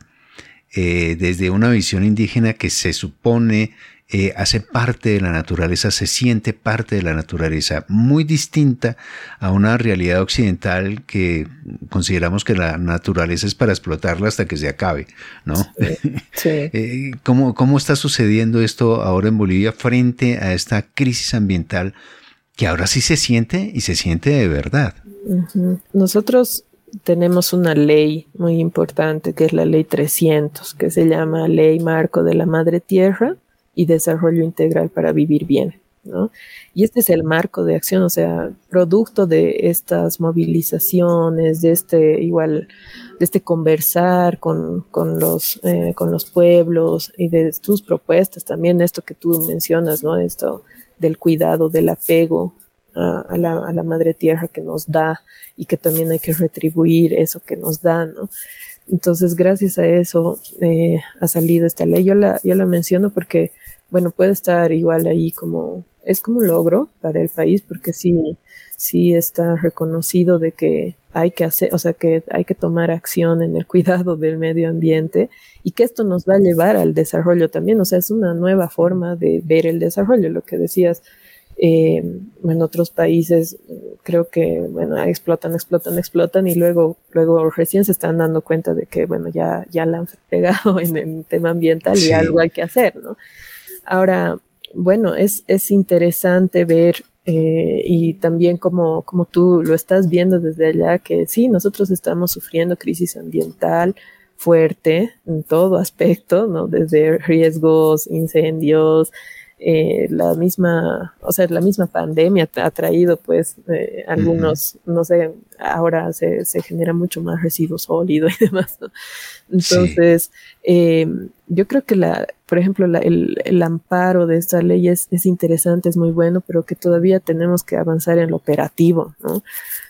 eh, desde una visión indígena que se supone eh, hace parte de la naturaleza, se siente parte de la naturaleza, muy distinta a una realidad occidental que consideramos que la naturaleza es para explotarla hasta que se acabe, ¿no? Sí, sí. eh, ¿cómo, ¿Cómo está sucediendo esto ahora en Bolivia frente a esta crisis ambiental que ahora sí se siente y se siente de verdad? Uh-huh. Nosotros tenemos una ley muy importante que es la ley trescientos, que se llama Ley Marco de la Madre Tierra y Desarrollo Integral para Vivir Bien, ¿no? Y este es el marco de acción, o sea, producto de estas movilizaciones, de este igual, de este conversar con, con los, eh, con los pueblos y de tus propuestas también, esto que tú mencionas, ¿no? Esto del cuidado, del apego a, a la, a la madre tierra que nos da y que también hay que retribuir eso que nos da, ¿no? Entonces, gracias a eso eh, ha salido esta ley. Yo la, yo la menciono porque, bueno, puede estar igual ahí como, es como un logro para el país, porque sí, sí está reconocido de que hay que hacer, o sea, que hay que tomar acción en el cuidado del medio ambiente y que esto nos va a llevar al desarrollo también. O sea, es una nueva forma de ver el desarrollo, lo que decías. Eh, en otros países creo que, bueno, explotan, explotan, explotan y luego, luego recién se están dando cuenta de que, bueno, ya, ya la han pegado en el tema ambiental y sí. algo hay que hacer, ¿no? Ahora, bueno, es, es interesante ver eh, y también como, como tú lo estás viendo desde allá, que sí, nosotros estamos sufriendo crisis ambiental fuerte en todo aspecto, ¿no? Desde riesgos, incendios, Eh, la misma, o sea, la misma pandemia ha traído, pues, eh, algunos, uh-huh. no sé, ahora se, se genera mucho más residuo sólido y demás, ¿no? Entonces, sí. eh, yo creo que la, por ejemplo, la, el, el amparo de esta ley es, es interesante, es muy bueno, pero que todavía tenemos que avanzar en lo operativo, ¿no?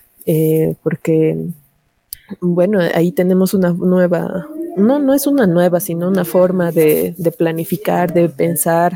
Eh, porque, bueno, ahí tenemos una nueva, no, no es una nueva, sino una forma de, de planificar, de pensar,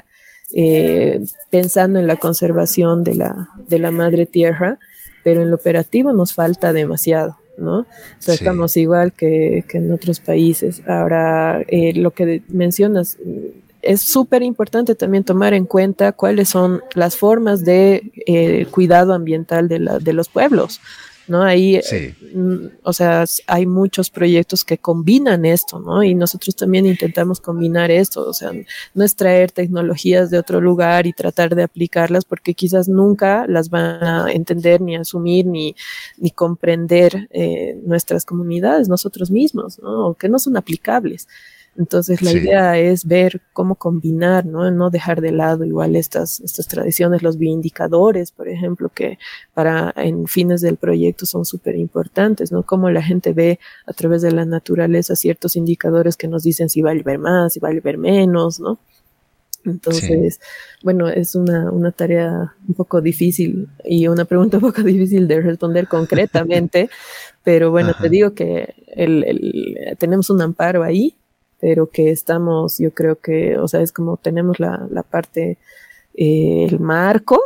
Eh, pensando en la conservación de la, de la madre tierra, pero en lo operativo nos falta demasiado, ¿no? O sea, sí. estamos igual que, que en otros países. Ahora, eh, lo que mencionas, es súper importante también tomar en cuenta cuáles son las formas de eh, cuidado ambiental de, la, de los pueblos, ¿no? Ahí, Sí. eh, o sea, hay muchos proyectos que combinan esto, ¿no? Y nosotros también intentamos combinar esto, o sea, no es traer tecnologías de otro lugar y tratar de aplicarlas porque quizás nunca las van a entender ni asumir ni, ni comprender eh, nuestras comunidades, nosotros mismos, ¿no? O que no son aplicables. Entonces la Sí. idea es ver cómo combinar, ¿no? No dejar de lado igual estas, estas tradiciones, los bioindicadores, por ejemplo, que para en fines del proyecto son súper importantes, ¿no? Cómo la gente ve a través de la naturaleza ciertos indicadores que nos dicen si va a llover más, si va a llover menos, ¿no? Entonces, sí. bueno, es una, una tarea un poco difícil y una pregunta un poco difícil de responder concretamente, pero bueno, Ajá. te digo que el, el, tenemos un amparo ahí, pero que estamos, yo creo que, o sea, es como tenemos la, la parte, eh, el marco,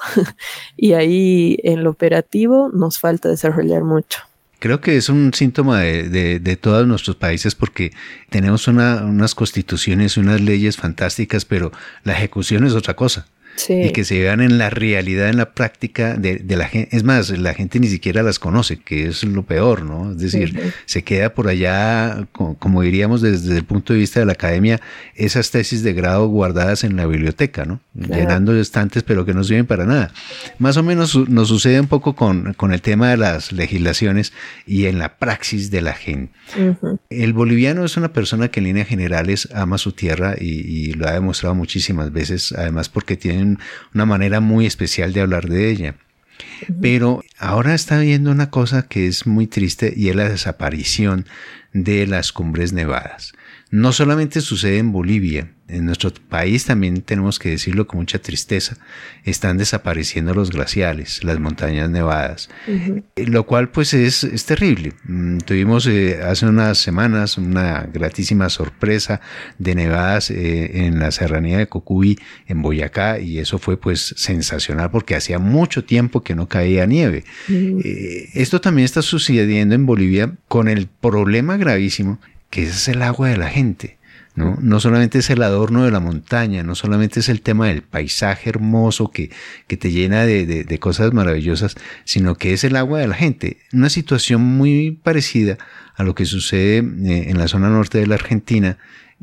y ahí en lo operativo nos falta desarrollar mucho. Creo que es un síntoma de, de, de todos nuestros países porque tenemos una, unas constituciones, unas leyes fantásticas, pero la ejecución es otra cosa. Sí. Y que se vean en la realidad, en la práctica de, de la gente. Es más, la gente ni siquiera las conoce, que es lo peor, ¿no? Es decir, uh-huh. se queda por allá, como, como diríamos desde el punto de vista de la academia, esas tesis de grado guardadas en la biblioteca, ¿no? Claro. Llenando estantes, pero que no sirven para nada. Más o menos nos sucede un poco con, con el tema de las legislaciones y en la praxis de la gente. Uh-huh. El boliviano es una persona que en líneas generales ama su tierra y, y lo ha demostrado muchísimas veces, además porque tienen una manera muy especial de hablar de ella. Uh-huh. Pero ahora está viendo una cosa que es muy triste y es la desaparición de las cumbres nevadas. No solamente sucede en Bolivia, en nuestro país también tenemos que decirlo con mucha tristeza, están desapareciendo los glaciares, las montañas nevadas, uh-huh. lo cual pues es, es terrible. Tuvimos eh, hace unas semanas una gratísima sorpresa de nevadas eh, en la serranía de Cocuy, en Boyacá, y eso fue pues sensacional porque hacía mucho tiempo que no caía nieve. Uh-huh. Eh, esto también está sucediendo en Bolivia con el problema gravísimo que es el agua de la gente, ¿no? No solamente es el adorno de la montaña, no solamente es el tema del paisaje hermoso que, que te llena de, de, de cosas maravillosas, sino que es el agua de la gente. Una situación muy parecida a lo que sucede en la zona norte de la Argentina,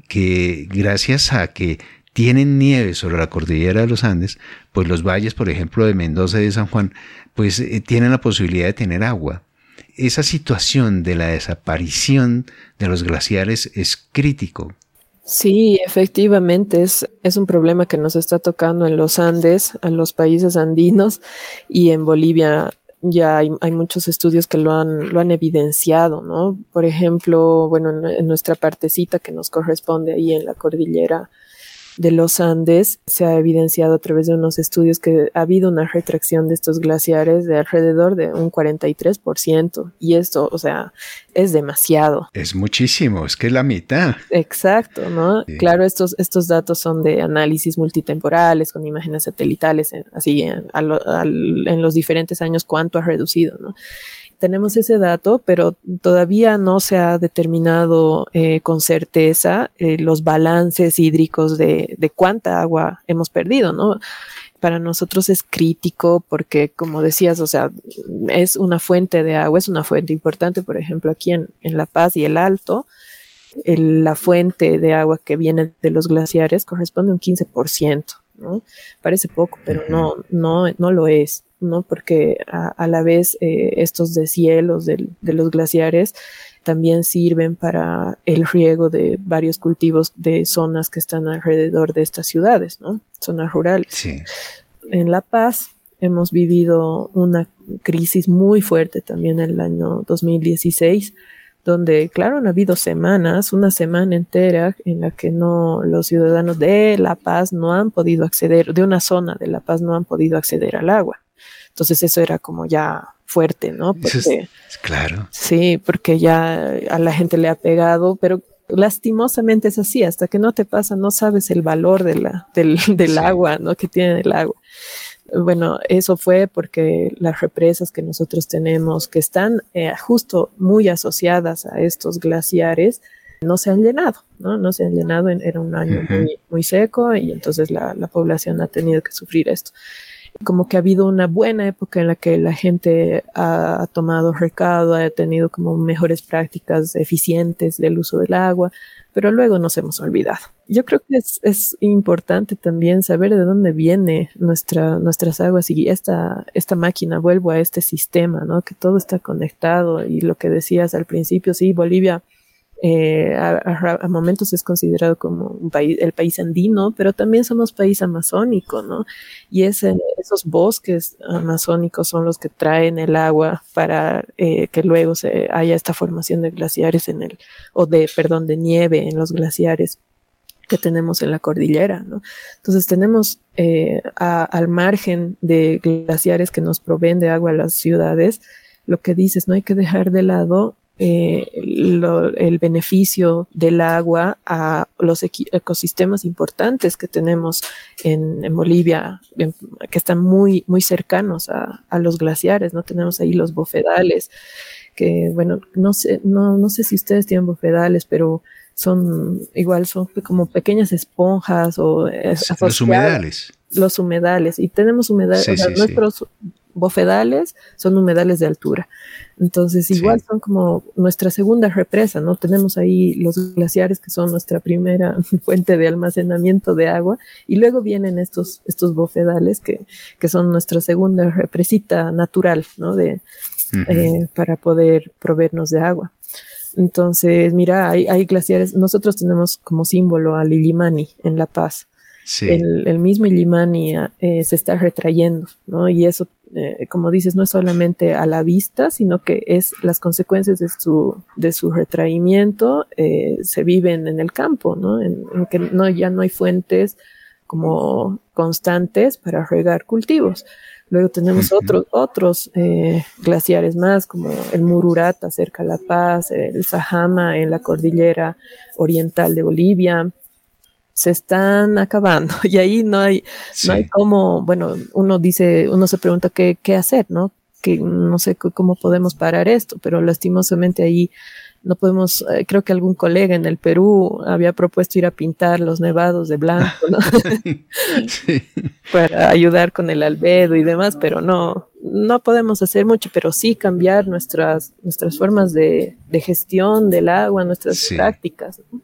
que gracias a que tienen nieve sobre la cordillera de los Andes, pues los valles, por ejemplo, de Mendoza y de San Juan, pues eh, tienen la posibilidad de tener agua. Esa situación de la desaparición de los glaciares es crítico. Sí, efectivamente, es, es un problema que nos está tocando en los Andes, en los países andinos, y en Bolivia ya hay, hay muchos estudios que lo han, lo han evidenciado, ¿no? Por ejemplo, bueno, en, en nuestra partecita que nos corresponde ahí en la cordillera de los Andes, se ha evidenciado a través de unos estudios que ha habido una retracción de estos glaciares de alrededor de un cuarenta y tres por ciento. Y esto, o sea, es demasiado. Es muchísimo, es que es la mitad. Exacto, ¿no? Sí. Claro, estos, estos datos son de análisis multitemporales, con imágenes satelitales, en, así en, a lo, a, en los diferentes años cuánto ha reducido, ¿no? Tenemos ese dato, pero todavía no se ha determinado eh, con certeza eh, los balances hídricos de, de cuánta agua hemos perdido, ¿no? Para nosotros es crítico porque, como decías, o sea, es una fuente de agua, es una fuente importante, por ejemplo, aquí en, en La Paz y el Alto, el, la fuente de agua que viene de los glaciares corresponde a un quince por ciento, ¿no? Parece poco, pero no, no, no lo es, ¿no? Porque a, a la vez eh, estos deshielos de, de los glaciares también sirven para el riego de varios cultivos de zonas que están alrededor de estas ciudades, ¿no? Zonas rurales. Sí. En La Paz hemos vivido una crisis muy fuerte también en el año dos mil dieciséis, donde, claro, han habido semanas, una semana entera en la que no, los ciudadanos de La Paz no han podido acceder, de una zona de La Paz no han podido acceder al agua. Entonces eso era como ya fuerte, ¿no? Porque, es, claro. Sí, porque ya a la gente le ha pegado, pero lastimosamente es así, hasta que no te pasa no sabes el valor de la, del, del sí. agua, ¿no? Que tiene el agua. Bueno, eso fue porque las represas que nosotros tenemos, que están eh, justo muy asociadas a estos glaciares, no se han llenado, ¿no? No se han llenado, en, era un año uh-huh. muy, muy seco y entonces la, la población ha tenido que sufrir esto. Como que ha habido una buena época en la que la gente ha, ha tomado recaudo, ha tenido como mejores prácticas eficientes del uso del agua, pero luego nos hemos olvidado. Yo creo que es, es importante también saber de dónde viene nuestra, nuestras aguas y esta, esta máquina, vuelvo a este sistema, ¿no? Que todo está conectado y lo que decías al principio, sí, Bolivia Eh, a, a, a momentos es considerado como un país, el país andino, pero también somos país amazónico, ¿no? Y ese, esos bosques amazónicos son los que traen el agua para eh, que luego se haya esta formación de glaciares en el, o de, perdón, de nieve en los glaciares que tenemos en la cordillera, ¿no? Entonces tenemos eh, a, al margen de glaciares que nos proveen de agua a las ciudades, lo que dices, no hay que dejar de lado Eh, lo, el beneficio del agua a los equi- ecosistemas importantes que tenemos en, en Bolivia, en, que están muy, muy cercanos a, a los glaciares, ¿no? Tenemos ahí los bofedales, que bueno, no sé, no, no sé si ustedes tienen bofedales, pero son igual, son como pequeñas esponjas o los humedales. Los humedales, y tenemos humedales, sí, o sea, sí, nuestros sí. bofedales son humedales de altura. Entonces, igual sí. son como nuestra segunda represa, ¿no? Tenemos ahí los glaciares que son nuestra primera fuente de almacenamiento de agua, y luego vienen estos, estos bofedales que, que son nuestra segunda represita natural, ¿no? De, uh-huh. eh, para poder proveernos de agua. Entonces, mira, hay, hay glaciares, nosotros tenemos como símbolo al Illimani en La Paz. Sí. El, el mismo Illimani eh, se está retrayendo, ¿no? Y eso, eh, como dices, no es solamente a la vista, sino que es las consecuencias de su, de su retraimiento eh, se viven en el campo, ¿no? En, en que no, ya no hay fuentes como constantes para regar cultivos. Luego tenemos uh-huh. otros, otros eh, glaciares más, como el Mururata cerca de La Paz, el Sajama en la cordillera oriental de Bolivia. Se están acabando y ahí no hay, sí. no hay cómo, bueno, uno dice, uno se pregunta qué, qué hacer, ¿no? Que no sé c- cómo podemos parar esto, pero lastimosamente ahí no podemos, eh, creo que algún colega en el Perú había propuesto ir a pintar los nevados de blanco, ¿no? sí. Para ayudar con el albedo y demás, pero no, no podemos hacer mucho, pero sí cambiar nuestras, nuestras formas de, de gestión del agua, nuestras sí. prácticas, ¿no?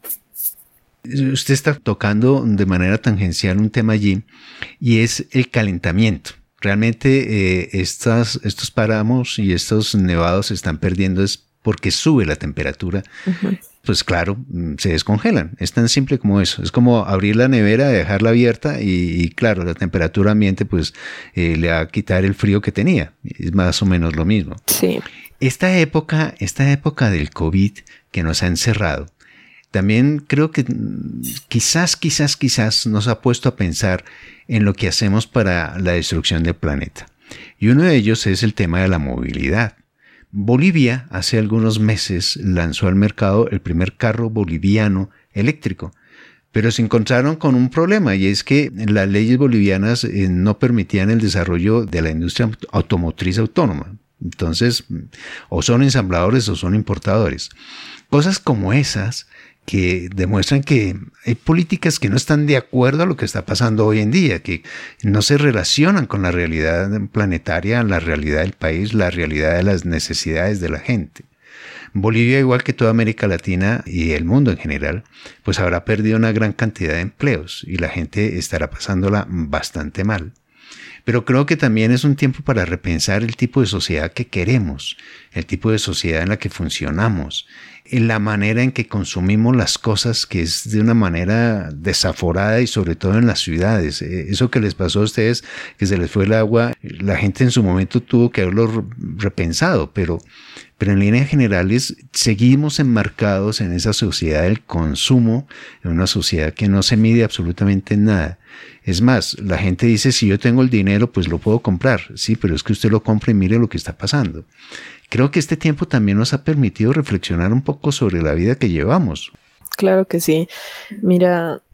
Usted está tocando de manera tangencial un tema allí y es el calentamiento. Realmente eh, estas, estos páramos y estos nevados se están perdiendo es porque sube la temperatura. Uh-huh. Pues claro, se descongelan. Es tan simple como eso. Es como abrir la nevera, dejarla abierta y, y claro, la temperatura ambiente pues eh, le va a quitar el frío que tenía. Es más o menos lo mismo. Sí. Esta época, esta época del COVID que nos ha encerrado, también creo que quizás, quizás, quizás nos ha puesto a pensar en lo que hacemos para la destrucción del planeta. Y uno de ellos es el tema de la movilidad. Bolivia hace algunos meses lanzó al mercado el primer carro boliviano eléctrico, pero se encontraron con un problema y es que las leyes bolivianas eh, no permitían el desarrollo de la industria automotriz autónoma. Entonces, o son ensambladores o son importadores. Cosas como esas que demuestran que hay políticas que no están de acuerdo a lo que está pasando hoy en día, que no se relacionan con la realidad planetaria, la realidad del país, la realidad de las necesidades de la gente. Bolivia, igual que toda América Latina y el mundo en general, pues habrá perdido una gran cantidad de empleos y la gente estará pasándola bastante mal. Pero creo que también es un tiempo para repensar el tipo de sociedad que queremos, el tipo de sociedad en la que funcionamos, en la manera en que consumimos las cosas, que es de una manera desaforada y sobre todo en las ciudades. Eso que les pasó a ustedes, que se les fue el agua, la gente en su momento tuvo que haberlo repensado, pero, pero en líneas generales seguimos enmarcados en esa sociedad del consumo, en una sociedad que no se mide absolutamente en nada. Es más, la gente dice, si yo tengo el dinero, pues lo puedo comprar. Sí, pero es que usted lo compra y mire lo que está pasando. Creo que este tiempo también nos ha permitido reflexionar un poco sobre la vida que llevamos. Claro que sí. Mira,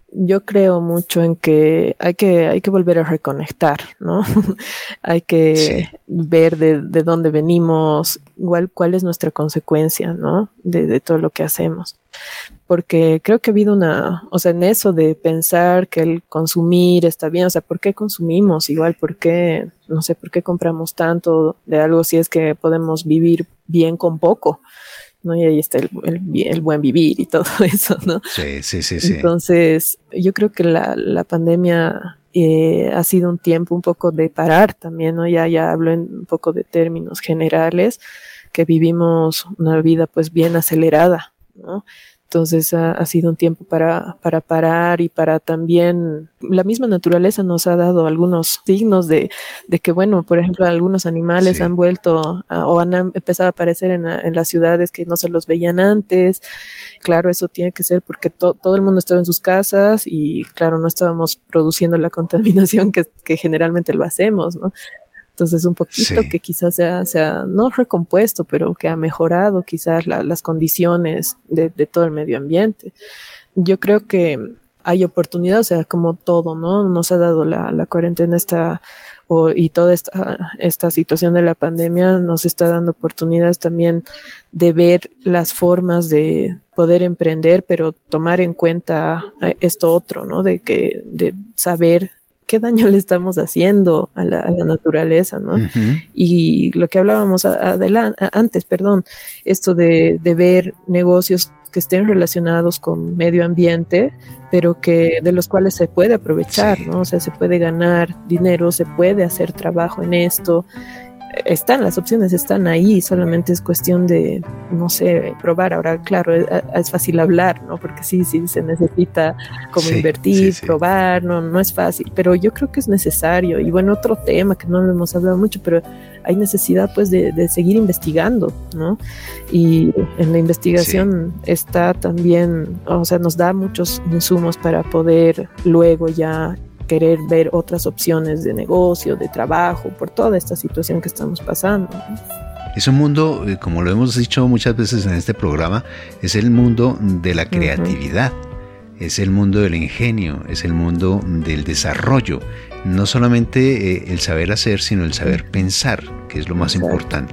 yo creo mucho en que hay que, hay que volver a reconectar, ¿no? Hay que sí. ver de, de dónde venimos, igual cuál es nuestra consecuencia, ¿no? De, de todo lo que hacemos. Porque creo que ha habido una, o sea, en eso de pensar que el consumir está bien, o sea, ¿por qué consumimos? Igual, ¿por qué, no sé, por qué compramos tanto de algo si es que podemos vivir bien con poco? ¿No? Y ahí está el, el, el buen vivir y todo eso, ¿no? Sí, sí, sí, sí. Entonces, yo creo que la, la pandemia eh, ha sido un tiempo un poco de parar también, ¿no? Ya, ya hablo en un poco de términos generales, que vivimos una vida pues bien acelerada, ¿no? Entonces ha, ha sido un tiempo para, para parar y para también, la misma naturaleza nos ha dado algunos signos de, de que, bueno, por ejemplo, algunos animales sí. han vuelto a, o han empezado a aparecer en, en las ciudades que no se los veían antes. Claro, eso tiene que ser porque to, todo el mundo estaba en sus casas y, claro, no estábamos produciendo la contaminación que, que generalmente lo hacemos, ¿no? Entonces un poquito sí. que quizás sea, sea no recompuesto, pero que ha mejorado quizás la, las condiciones de, de todo el medio ambiente. Yo creo que hay oportunidad, o sea, como todo, ¿no? Nos ha dado la, la cuarentena esta, o, y toda esta, esta situación de la pandemia nos está dando oportunidades también de ver las formas de poder emprender, pero tomar en cuenta esto otro, ¿no? De que, de saber qué daño le estamos haciendo a la, a la naturaleza, ¿no? Uh-huh. Y lo que hablábamos adelante, antes, perdón, esto de, de ver negocios que estén relacionados con medio ambiente, pero que de los cuales se puede aprovechar, sí. ¿no? O sea, se puede ganar dinero, se puede hacer trabajo en esto. Están, las opciones están ahí, solamente es cuestión de, no sé, probar. Ahora, claro, es, es fácil hablar, ¿no? Porque sí, sí, se necesita como sí, invertir, sí, sí. probar, no, no es fácil, pero yo creo que es necesario. Y bueno, otro tema que no lo hemos hablado mucho, pero hay necesidad pues de, de seguir investigando, ¿no? Y en la investigación sí. está también, o sea, nos da muchos insumos para poder luego ya querer ver otras opciones de negocio, de trabajo, por toda esta situación que estamos pasando, ¿no? Es un mundo, como lo hemos dicho muchas veces en este programa, es el mundo de la creatividad, uh-huh. es el mundo del ingenio, es el mundo del desarrollo, no solamente eh, el saber hacer, sino el saber uh-huh. pensar, que es lo más Exacto. importante.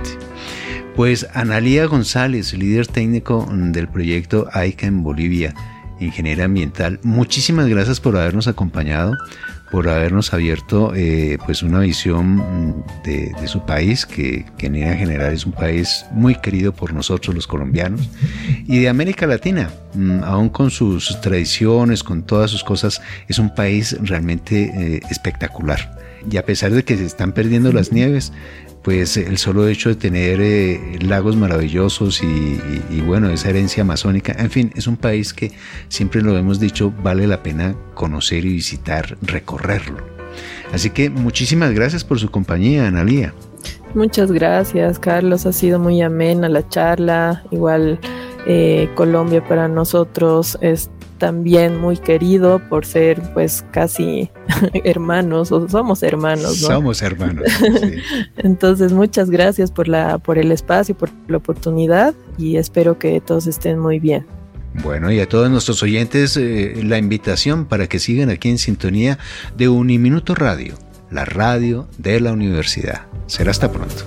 Pues Analía González, líder técnico del proyecto AICA en Bolivia, ingeniera ambiental, muchísimas gracias por habernos acompañado, por habernos abierto eh, pues una visión de, de su país, que, que en línea general es un país muy querido por nosotros los colombianos, y de América Latina, aún con sus tradiciones, con todas sus cosas, es un país realmente eh, espectacular. Y a pesar de que se están perdiendo las nieves, pues el solo hecho de tener eh, lagos maravillosos y, y, y bueno, esa herencia amazónica, en fin, es un país que siempre lo hemos dicho, vale la pena conocer y visitar, recorrerlo. Así que muchísimas gracias por su compañía, Analía. Muchas gracias, Carlos, ha sido muy amena la charla, igual eh, Colombia para nosotros es también muy querido por ser pues casi hermanos, o somos hermanos, ¿no? Somos hermanos, sí. Entonces muchas gracias por la por el espacio, por la oportunidad y espero que todos estén muy bien. Bueno, y a todos nuestros oyentes eh, la invitación para que sigan aquí en sintonía de Uniminuto Radio, la radio de la universidad. Será hasta pronto.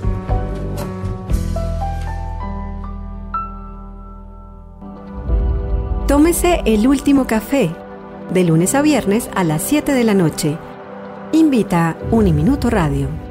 Tómese el último café, de lunes a viernes a las siete de la noche. Invita Uniminuto Radio.